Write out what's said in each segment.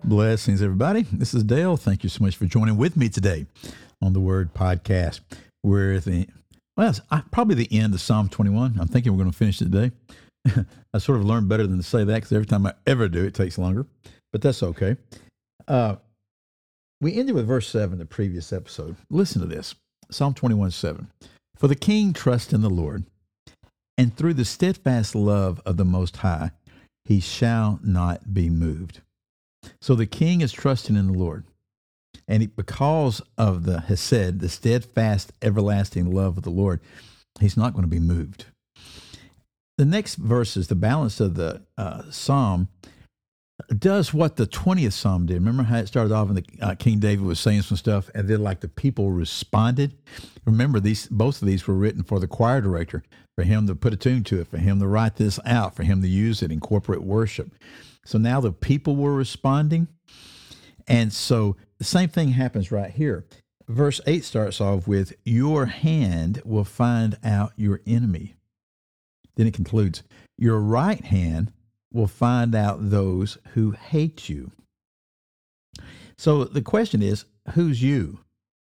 Blessings, everybody. This is Dale. Thank you so much for joining with me today on the Word Podcast. We're at it's probably the end of Psalm 21. I'm thinking we're going to finish it today. I sort of learned better than to say that because every time I ever do, it takes longer. But that's okay. We ended with verse 7 the previous episode. Listen to this. Psalm 21:7. For the king trusts in the Lord, and through the steadfast love of the Most High, he shall not be moved. So the king is trusting in the Lord. And because of the Hesed, the steadfast, everlasting love of the Lord, he's not going to be moved. The next verses, the balance of the psalm, does what the 20th psalm did. Remember how it started off and King David was saying some stuff, and then like the people responded? Remember, both of these were written for the choir director, for him to put a tune to it, for him to write this out, for him to use it in corporate worship. So now the people were responding. And so the same thing happens right here. Verse 8 starts off with, your hand will find out your enemy. Then it concludes, your right hand will find out those who hate you. So the question is, who's you?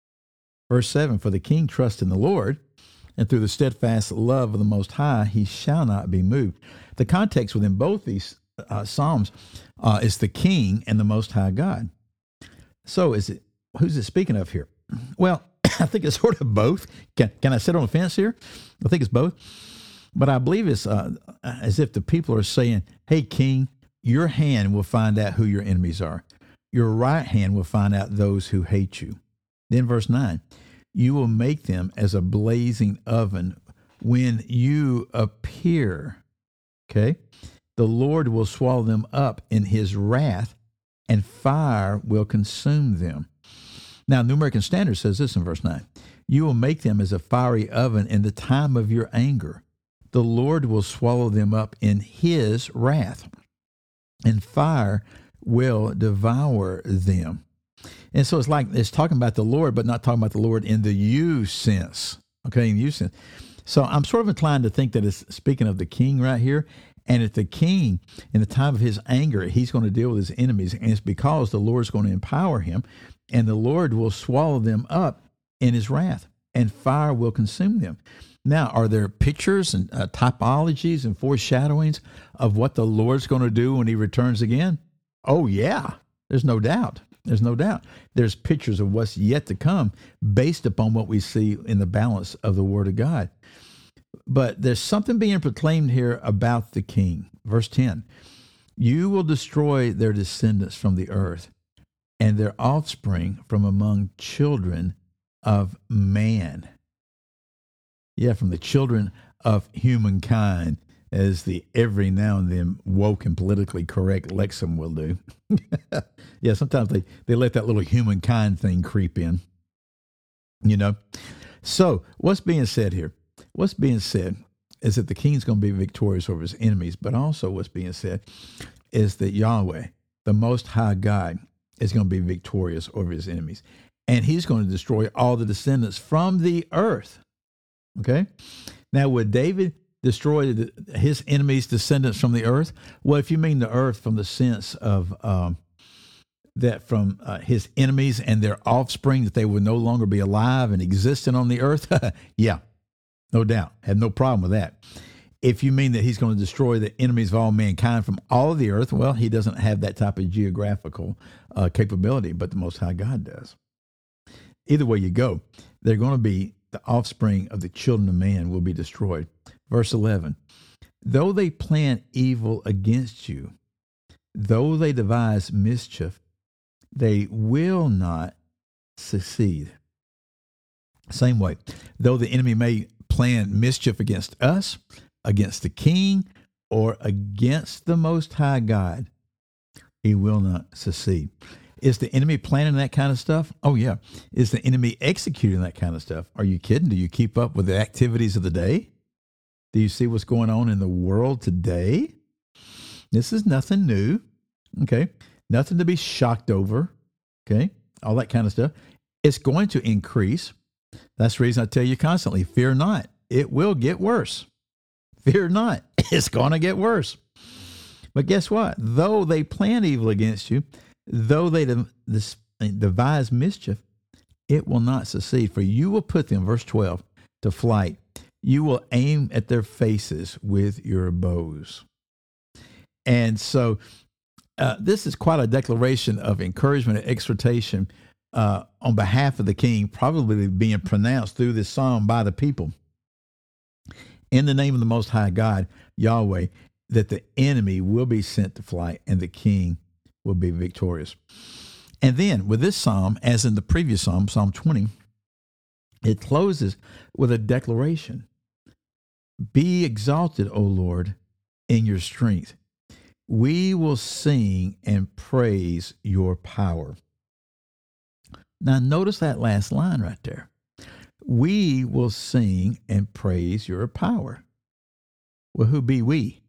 Verse 7, for the king trusts in the Lord, and through the steadfast love of the Most High, he shall not be moved. The context within both these Psalms is the king and the Most High God. So who's it speaking of here? Well, I think it's sort of both. Can I sit on the fence here? I think it's both. But I believe it's as if the people are saying, hey, king, your hand will find out who your enemies are. Your right hand will find out those who hate you. Then verse 9, you will make them as a blazing oven when you appear. Okay? The Lord will swallow them up in his wrath, and fire will consume them. Now, New American Standard says this in verse 9. You will make them as a fiery oven in the time of your anger. The Lord will swallow them up in his wrath, and fire will devour them. And so it's like it's talking about the Lord, but not talking about the Lord in the you sense. Okay, in the you sense. So I'm sort of inclined to think that it's speaking of the king right here. And at the king, in the time of his anger, he's going to deal with his enemies. And it's because the Lord's going to empower him, and the Lord will swallow them up in his wrath, and fire will consume them. Now, are there pictures and typologies and foreshadowings of what the Lord's going to do when he returns again? Oh, yeah. There's no doubt. There's no doubt. There's pictures of what's yet to come based upon what we see in the balance of the Word of God. But there's something being proclaimed here about the king. Verse 10, you will destroy their descendants from the earth, and their offspring from among children of man. Yeah, from the children of humankind, as the every now and then woke and politically correct Lexham will do. Yeah, sometimes they let that little humankind thing creep in, you know. So what's being said here? What's being said is that the king's going to be victorious over his enemies, but also what's being said is that Yahweh, the Most High God, is going to be victorious over his enemies. And he's going to destroy all the descendants from the earth. Okay? Now, would David destroy his enemies' descendants from the earth? Well, if you mean the earth from the sense of his enemies and their offspring, that they would no longer be alive and existing on the earth, yeah. No doubt. Have no problem with that. If you mean that he's going to destroy the enemies of all mankind from all of the earth, well, he doesn't have that type of geographical capability, but the Most High God does. Either way you go, they're going to be the offspring of the children of man will be destroyed. Verse 11, though they plan evil against you, though they devise mischief, they will not succeed. Same way, though the enemy may plan mischief against us, against the king, or against the Most High God, he will not succeed. Is the enemy planning that kind of stuff? Oh, yeah. Is the enemy executing that kind of stuff? Are you kidding? Do you keep up with the activities of the day? Do you see what's going on in the world today? This is nothing new, okay? Nothing to be shocked over, okay? All that kind of stuff. It's going to increase. That's the reason I tell you constantly, fear not. It will get worse. Fear not. It's going to get worse. But guess what? Though they plan evil against you, Though they devise mischief, it will not succeed. For you will put them, verse 12, to flight. You will aim at their faces with your bows. And so this is quite a declaration of encouragement and exhortation on behalf of the king, probably being pronounced through this psalm by the people. In the name of the Most High God, Yahweh, that the enemy will be sent to flight and the king will be victorious. And then with this psalm, as in the previous psalm, Psalm 20, it closes with a declaration. Be exalted, O Lord, in your strength. We will sing and praise your power. Now, notice that last line right there. We will sing and praise your power. Well, who be we?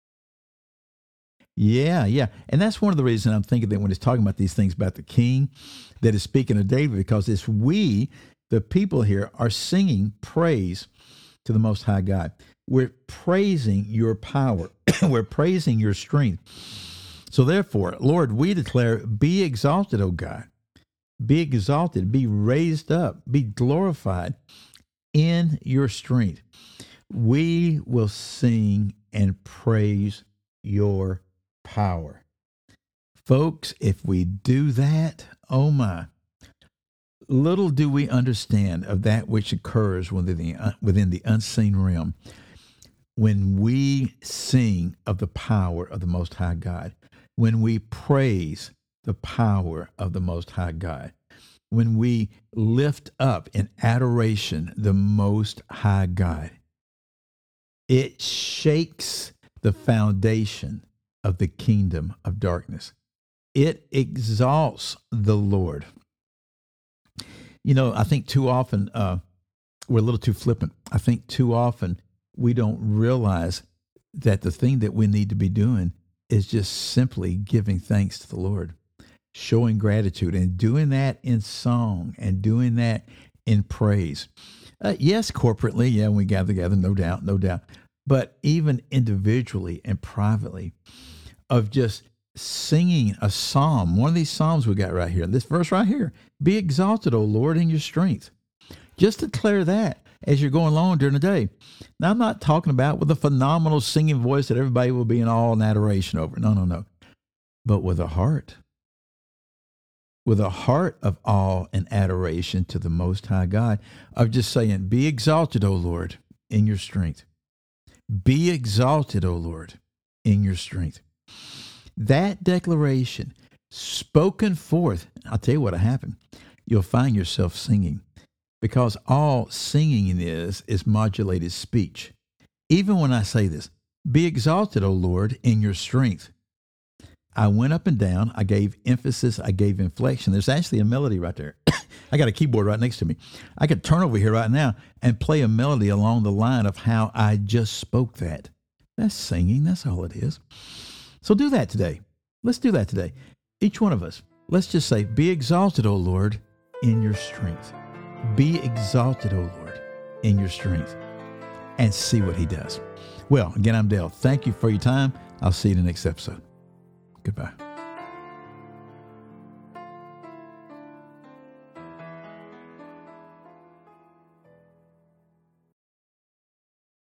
Yeah. And that's one of the reasons I'm thinking that when it's talking about these things about the king, that is speaking of David, because it's we, the people here, are singing praise to the Most High God. We're praising your power. We're praising your strength. So therefore, Lord, we declare, be exalted, O God. Be exalted, be raised up, be glorified in your strength. We will sing and praise your power. Folks, if we do that, oh my, little do we understand of that which occurs within the unseen realm when we sing of the power of the Most High God, when we praise the power of the Most High God, when we lift up in adoration the Most High God. It shakes the foundation of the kingdom of darkness. It exalts the Lord. You know, I think too often we're a little too flippant. I think too often we don't realize that the thing that we need to be doing is just simply giving thanks to the Lord, showing gratitude, and doing that in song and doing that in praise. Yes, corporately, yeah, when we gather together, no doubt. But even individually and privately, of just singing a psalm, one of these psalms we got right here, this verse right here, be exalted, O Lord, in your strength. Just declare that as you're going along during the day. Now, I'm not talking about with a phenomenal singing voice that everybody will be in awe and adoration over. No. But with a heart of awe and adoration to the Most High God, of just saying, be exalted, O Lord, in your strength. Be exalted, O Lord, in your strength. That declaration spoken forth, I'll tell you what'll happen. You'll find yourself singing, because all singing is modulated speech. Even when I say this, be exalted, O Lord, in your strength. I went up and down. I gave emphasis. I gave inflection. There's actually a melody right there. I got a keyboard right next to me. I could turn over here right now and play a melody along the line of how I just spoke that. That's singing. That's all it is. So do that today. Let's do that today. Each one of us, let's just say, be exalted, O Lord, in your strength. Be exalted, O Lord, in your strength, and see what he does. Well, again, I'm Dale. Thank you for your time. I'll see you in the next episode. Goodbye.